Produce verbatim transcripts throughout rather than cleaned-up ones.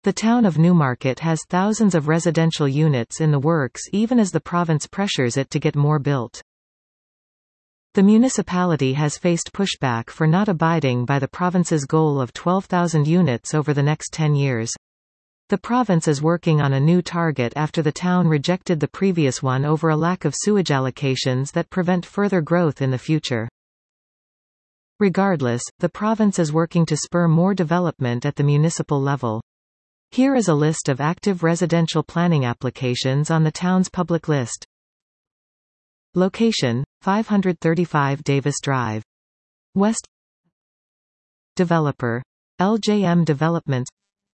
The town of Newmarket has thousands of residential units in the works even as the province pressures it to get more built. The municipality has faced pushback for not abiding by the province's goal of twelve thousand units over the next ten years. The province is working on a new target after the town rejected the previous one over a lack of sewage allocations that prevent further growth in the future. Regardless, the province is working to spur more development at the municipal level. Here is a list of active residential planning applications on the town's public list. Location: five thirty-five Davis Drive. West. Developer: L J M Developments.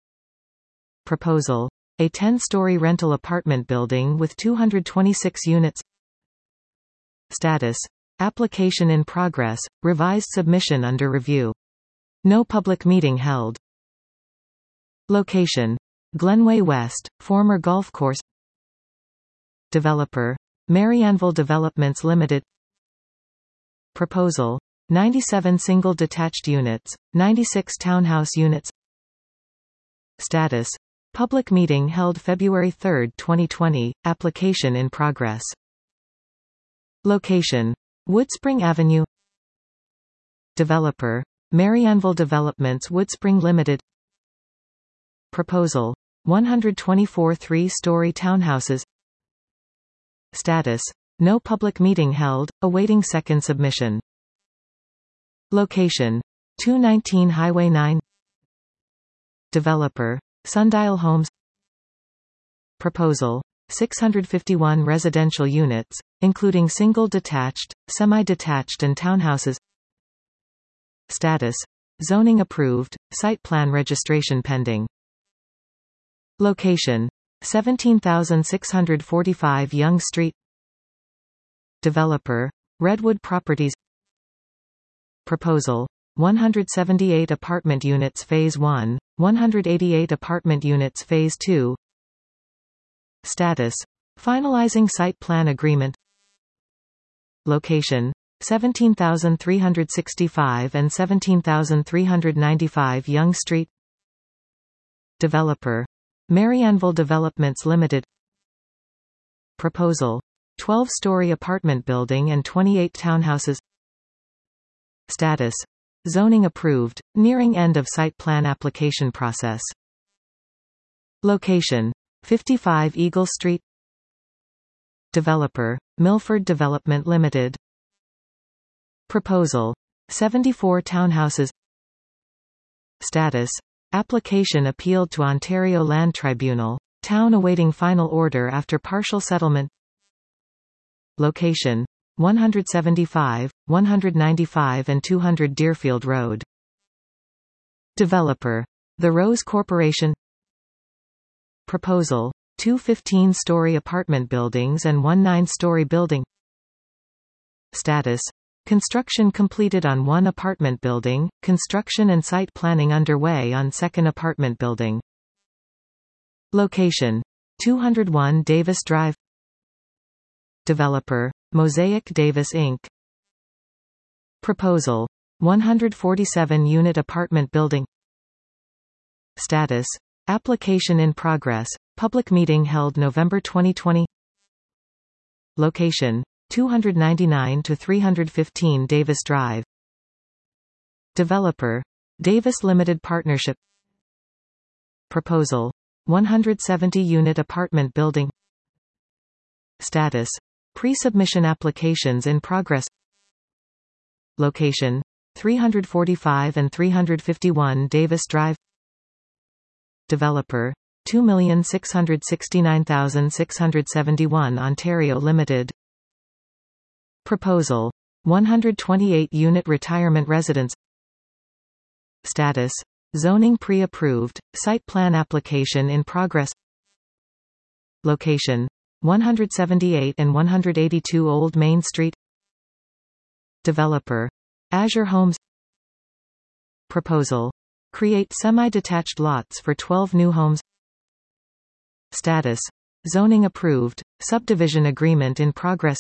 Proposal: a ten-story rental apartment building with two hundred twenty-six units. Status: application in progress, revised submission under review. No public meeting held. Location: Glenway West, former golf course. Developer: Marianneville Developments Limited. Proposal: ninety-seven single detached units, ninety-six townhouse units. Status: public meeting held February third, twenty twenty, application in progress. Location: Woodspring Avenue. Developer: Marianneville Developments Woodspring Limited. Proposal: one hundred twenty-four three-story townhouses. Status: no public meeting held, awaiting second submission. Location: two nineteen Highway nine. Developer: Sundial Homes. Proposal: six hundred fifty-one residential units, including single detached, semi-detached and townhouses. Status: zoning approved, site plan registration pending. Location: seventeen thousand six hundred forty-five Yonge Street. Developer: Redwood Properties. Proposal: one hundred seventy-eight apartment units Phase one, one hundred eighty-eight apartment units Phase two. Status: finalizing site plan agreement. Location: seventeen thousand three hundred sixty-five and seventeen thousand three hundred ninety-five Yonge Street. Developer: Marianneville Developments Limited. Proposal: twelve-story apartment building and twenty-eight townhouses. Status: zoning approved, nearing end of site plan application process. Location: fifty-five Eagle Street. Developer: Milford Development Limited. Proposal: seventy-four townhouses. Status: application appealed to Ontario Land Tribunal. Town awaiting final order after partial settlement. Location: one hundred seventy-five, one hundred ninety-five and two hundred Deerfield Road. Developer: The Rose Corporation. Proposal: two fifteen-story apartment buildings and one nine-story building. Status: construction completed on one apartment building, construction and site planning underway on second apartment building. Location: two oh one Davis Drive. Developer: Mosaic Davis Incorporated. Proposal: one hundred forty-seven unit apartment building. Status: application in progress, public meeting held November twenty twenty. Location: two ninety-nine to three fifteen Davis Drive. Developer: Davis Limited Partnership. Proposal: one hundred seventy unit apartment building. Status: pre-submission applications in progress. Location: three forty-five and three fifty-one Davis Drive. Developer: two million six hundred sixty-nine thousand six hundred seventy-one Ontario Limited. Proposal: one hundred twenty-eight unit retirement residence. Status: zoning pre-approved, site plan application in progress. Location: one hundred seventy-eight and one hundred eighty-two Old Main Street. Developer: Azure Homes. Proposal: create semi-detached lots for twelve new homes. Status: zoning approved, subdivision agreement in progress.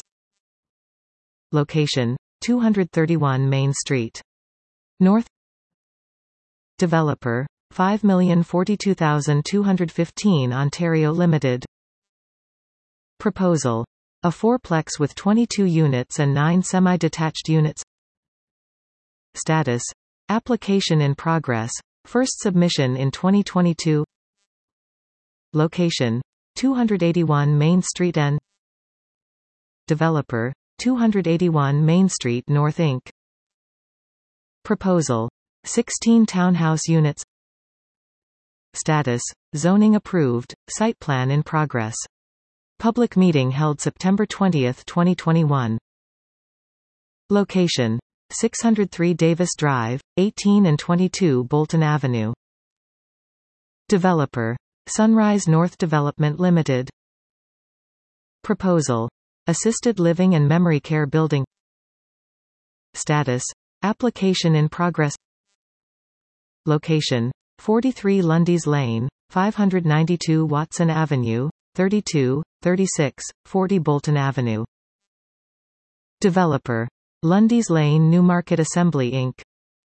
Location: two thirty-one Main Street. North. Developer: five million forty-two thousand two hundred fifteen Ontario Limited. Proposal. A fourplex with twenty-two units and nine semi-detached units. Status. Application in progress. First submission in twenty twenty-two. Location. two eighty-one Main Street N. Developer. two eighty-one Main Street North Incorporated. Proposal. sixteen townhouse units. Status. Zoning approved, site plan in progress. Public meeting held September twentieth twenty twenty-one. Location. six oh three Davis Drive, eighteen and twenty-two Bolton Avenue. Developer. Sunrise North Development Limited. Proposal. Assisted living and memory care building. Status. Application in progress. Location. forty-three Lundy's Lane, five ninety-two Watson Avenue, thirty-two, thirty-six, forty Bolton Avenue. Developer. Lundy's Lane Newmarket Assembly Incorporated.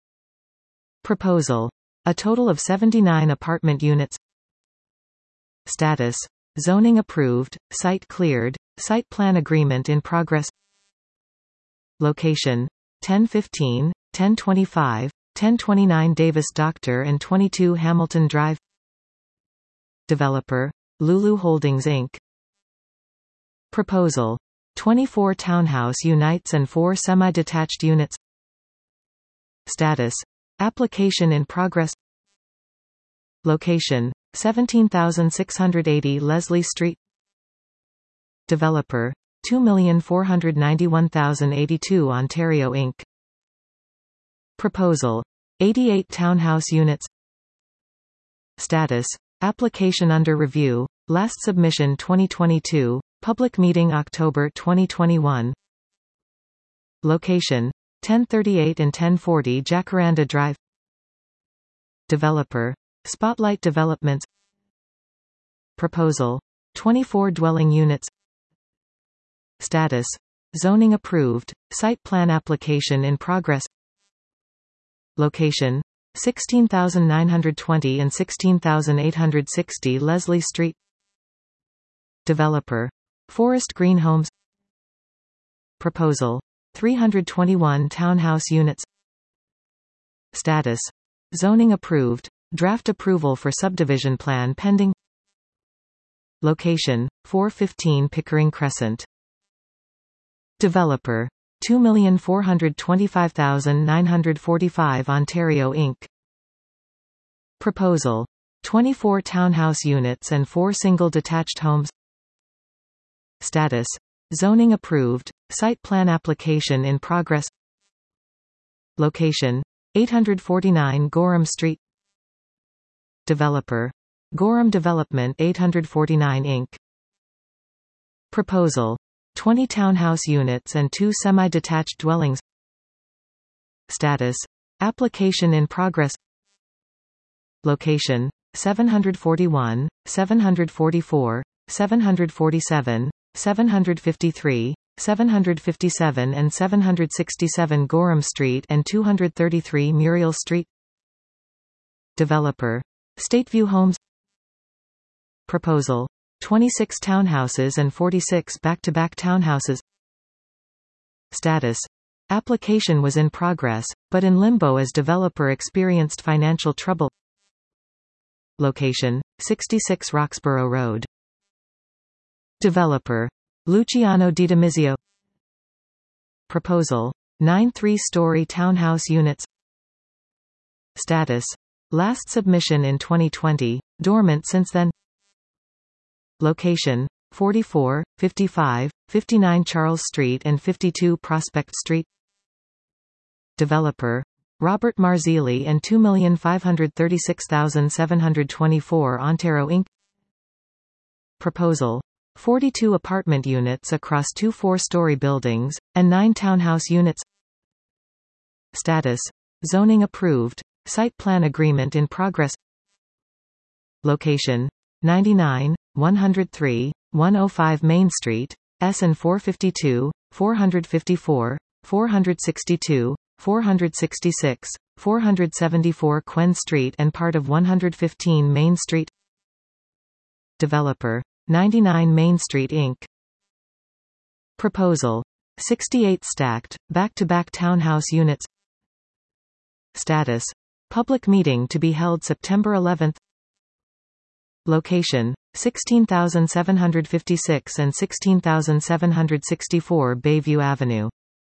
Proposal. A total of seventy-nine apartment units. Status. Zoning approved, site cleared, site plan agreement in progress. Location. ten fifteen, ten twenty-five, ten twenty-nine Davis Doctor and twenty-two Hamilton Drive. Developer. Lulu Holdings Incorporated. Proposal. twenty-four townhouse units and four semi-detached units. Status. Application in progress. Location. seventeen thousand six hundred eighty Leslie Street. Developer. two million four hundred ninety-one thousand eighty-two Ontario Incorporated. Proposal. eighty-eight townhouse units. Status. Application under review, last submission twenty twenty-two, public meeting October twenty twenty-one. Location. ten thirty-eight and ten forty Jacaranda Drive. Developer. Spotlight Developments. Proposal. twenty-four dwelling units. Status. Zoning approved, site plan application in progress. Location. sixteen thousand nine hundred twenty and sixteen thousand eight hundred sixty Leslie Street. Developer. Forest Green Homes. Proposal. three hundred twenty-one townhouse units. Status. Zoning approved, draft approval for subdivision plan pending. Location. four fifteen Pickering Crescent. Developer. two million four hundred twenty-five thousand nine hundred forty-five Ontario Incorporated. Proposal. twenty-four townhouse units and four single detached homes. Status. Zoning approved, site plan application in progress. Location. eight forty-nine Gorham Street. Developer. Gorham Development eight forty-nine Incorporated. Proposal. twenty townhouse units and two semi-detached dwellings. Status. Application in progress. Location. seven forty-one, seven forty-four, seven forty-seven, seven fifty-three, seven fifty-seven and seven sixty-seven Gorham Street and two thirty-three Muriel Street. Developer. Stateview Homes. Proposal. twenty-six townhouses and forty-six back-to-back townhouses. Status. Application was in progress, but in limbo as developer experienced financial trouble. Location. sixty-six Roxborough Road. Developer. Luciano Di Domizio. Proposal. nine three-story townhouse units. Status. Last submission in twenty twenty, dormant since then. Location. forty-four, fifty-five, fifty-nine Charles Street and fifty-two Prospect Street. Developer. Robert Marzilli and two million five hundred thirty-six thousand seven hundred twenty-four Ontario Incorporated. Proposal. forty-two apartment units across two four-story buildings, and nine townhouse units. Status. Zoning approved, site plan agreement in progress. Location. ninety-nine, one oh three, one oh five Main Street, S and four fifty-two, four fifty-four, four sixty-two, four sixty-six, four hundred seventy-four Quen Street and part of one hundred fifteen Main Street. Developer. ninety-nine Main Street Incorporated. Proposal. sixty-eight stacked, back-to-back townhouse units. Status. Public meeting to be held September eleventh. Location. sixteen thousand seven hundred fifty-six and sixteen thousand seven hundred sixty-four Bayview Avenue.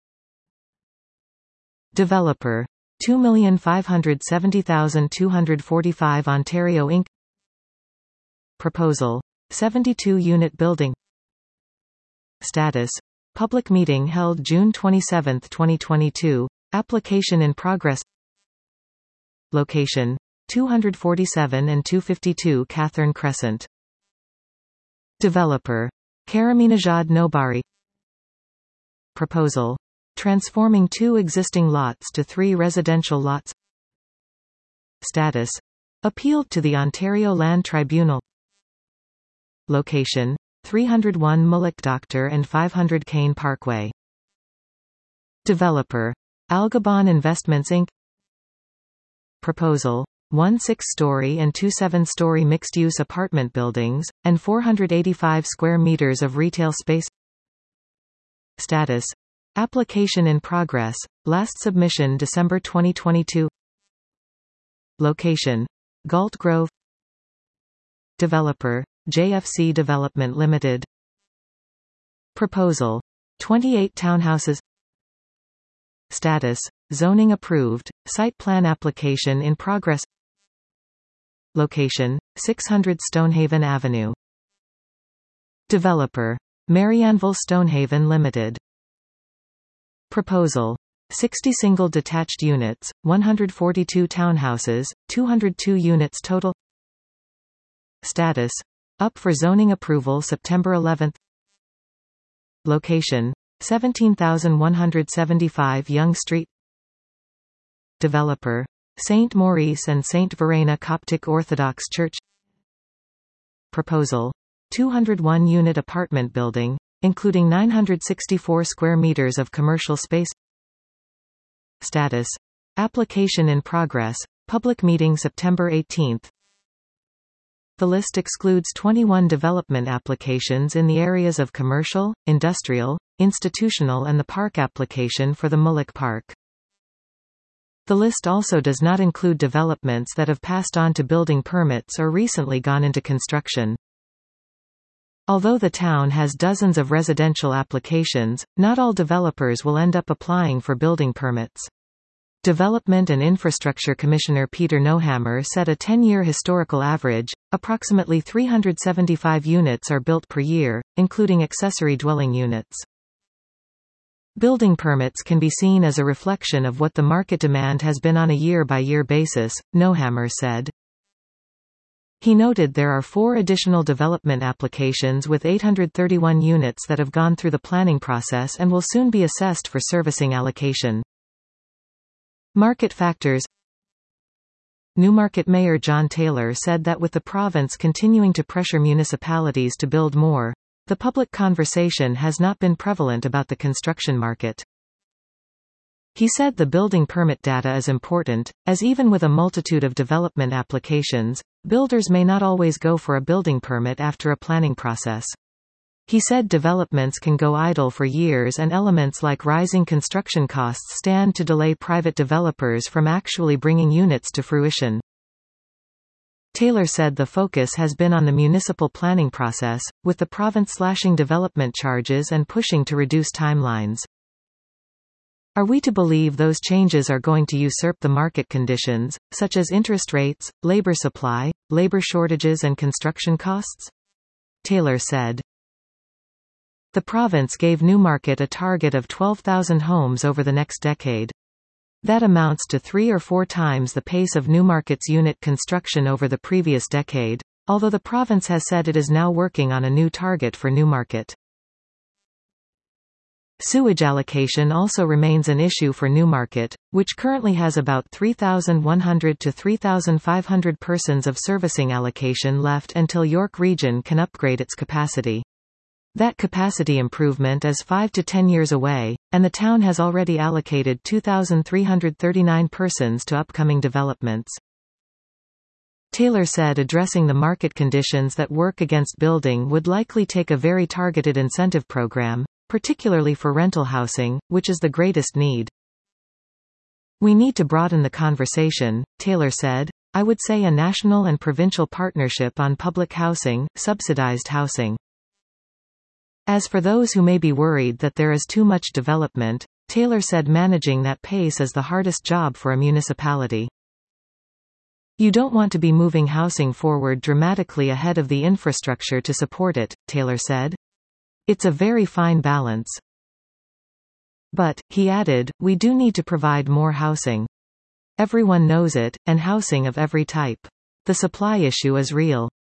Developer. two million five hundred seventy thousand two hundred forty-five Ontario Incorporated. Proposal. seventy-two unit building. Status. Public meeting held June twenty-seventh twenty twenty-two. Application in progress. Location. two forty-seven and two fifty-two Catherine Crescent. Developer. Karaminejad Nobari. Proposal. Transforming two existing lots to three residential lots. Status. Appealed to the Ontario Land Tribunal. Location. three oh one Mullick Doctor and five hundred Kane Parkway. Developer. Algabon Investments Incorporated. Proposal. one six-story and two seven-story mixed-use apartment buildings, and four hundred eighty-five square meters of retail space. Status. Application in progress, last submission December twenty twenty-two. Location. Galt Grove. Developer. J F C Development Limited. Proposal. twenty-eight townhouses. Status. Zoning approved, site plan application in progress. Location. six hundred Stonehaven Avenue. Developer. Marianneville Stonehaven Limited. Proposal. sixty single detached units, one hundred forty-two townhouses, two hundred two units total. Status. Up for zoning approval September eleventh. Location. seventeen thousand one hundred seventy-five Yonge Street. Developer. Saint Maurice and Saint Verena Coptic Orthodox Church. Proposal. two hundred one unit apartment building, including nine hundred sixty-four square meters of commercial space. Status. Application in progress, public meeting September eighteenth. The list excludes twenty-one development applications in the areas of commercial, industrial, institutional and the park application for the Mullick Park. The list also does not include developments that have passed on to building permits or recently gone into construction. Although the town has dozens of residential applications, not all developers will end up applying for building permits. Development and Infrastructure Commissioner Peter Nohammer said a ten-year historical average, approximately three hundred seventy-five units are built per year, including accessory dwelling units. Building permits can be seen as a reflection of what the market demand has been on a year-by-year basis, Nohammer said. He noted there are four additional development applications with eight hundred thirty-one units that have gone through the planning process and will soon be assessed for servicing allocation. Market factors. Newmarket Mayor John Taylor said that with the province continuing to pressure municipalities to build more, the public conversation has not been prevalent about the construction market. He said the building permit data is important, as even with a multitude of development applications, builders may not always go for a building permit after a planning process. He said developments can go idle for years and elements like rising construction costs stand to delay private developers from actually bringing units to fruition. Taylor said the focus has been on the municipal planning process, with the province slashing development charges and pushing to reduce timelines. Are we to believe those changes are going to usurp the market conditions, such as interest rates, labor supply, labor shortages and construction costs? Taylor said. The province gave Newmarket a target of twelve thousand homes over the next decade. That amounts to three or four times the pace of Newmarket's unit construction over the previous decade, although the province has said it is now working on a new target for Newmarket. Sewage allocation also remains an issue for Newmarket, which currently has about three thousand one hundred to three thousand five hundred persons of servicing allocation left until York Region can upgrade its capacity. That capacity improvement is five to ten years away, and the town has already allocated two thousand three hundred thirty-nine persons to upcoming developments. Taylor said addressing the market conditions that work against building would likely take a very targeted incentive program, particularly for rental housing, which is the greatest need. We need to broaden the conversation, Taylor said. I would say a national and provincial partnership on public housing, subsidized housing. As for those who may be worried that there is too much development, Taylor said managing that pace is the hardest job for a municipality. You don't want to be moving housing forward dramatically ahead of the infrastructure to support it, Taylor said. It's a very fine balance. But, he added, we do need to provide more housing. Everyone knows it, and housing of every type. The supply issue is real.